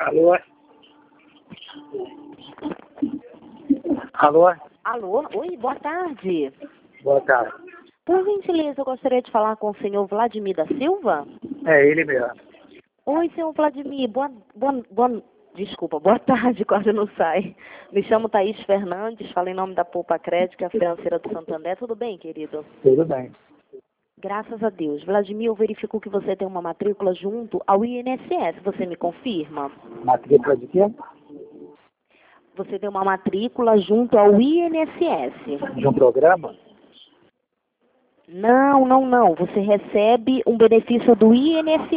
Alô? Alô? Alô? Oi, boa tarde. Boa tarde. Por gentileza, eu gostaria de falar com o senhor Vladimir da Silva. É ele mesmo. Oi, senhor Vladimir. Desculpa, boa tarde, quase não sai. Me chamo Thaís Fernandes, falo em nome da Poupa Crédito, a financeira do Santander. Tudo bem, querido? Tudo bem. Graças a Deus. Vladimir, eu verifico que você tem uma matrícula junto ao INSS. Você me confirma? Matrícula de quê? Você tem uma matrícula junto ao INSS. De um programa? Não. Você recebe um benefício do INSS.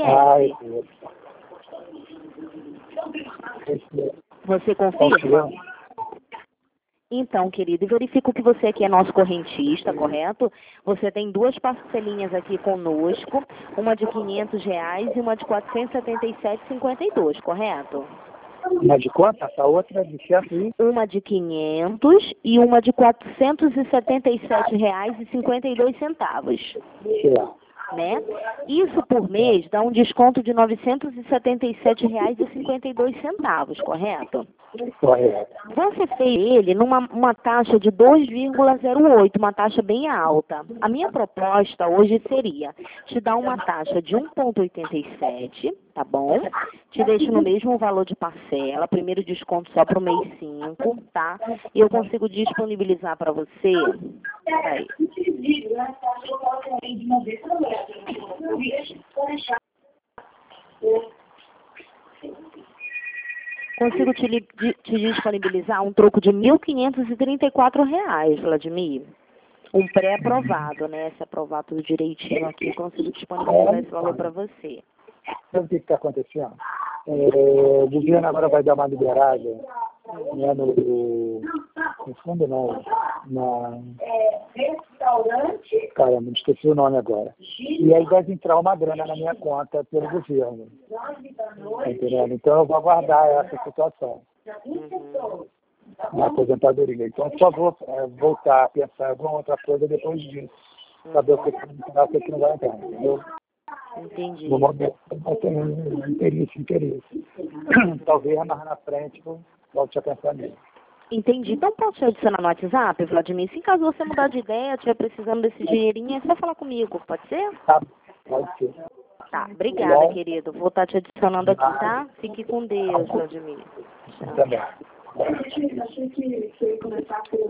Você confirma? Então, querido, verifico que você aqui é nosso correntista, correto? Você tem duas parcelinhas aqui conosco, uma de R$ 500 e uma de R$ 477,52, correto? Uma de quanto? A outra de R$ Uma de 500 e uma de R$ 477,52. Né? Isso por mês dá um desconto de R$ 977,52, correto? Correto. Você fez ele numa taxa de 2,08, uma taxa bem alta. A minha proposta hoje seria te dar uma taxa de 1,87, tá bom? Te deixo no mesmo valor de parcela, primeiro desconto só para o mês 5, tá? E eu consigo disponibilizar para você. Peraí. Consigo te disponibilizar um troco de R$ 1.534, Vladimir. Um pré-aprovado, né? Se aprovar tudo direitinho aqui, consigo disponibilizar esse valor para você. Sabe o que está acontecendo? O governo agora vai dar uma liberada, né, no fundo não, restaurante. Caramba, esqueci o nome agora. E aí vai entrar uma grana na minha conta pelo governo. Tá entendendo? Então eu vou aguardar essa situação. Na aposentadoria. Então, por favor, voltar a pensar em alguma outra coisa depois disso. Saber o que não vai entrar, entendeu? Entendi. No momento, não tem interesse. Talvez mais na frente eu volte a pensar nisso. Entendi. Então posso te adicionar no WhatsApp, Vladimir? Se caso você mudar de ideia, estiver precisando desse dinheirinho, é só falar comigo, pode ser? Tá, pode ser. Tá, obrigada, querido. Vou estar te adicionando aqui, tá? Fique com Deus, Vladimir. Tchau. Também. Achei que ia começar com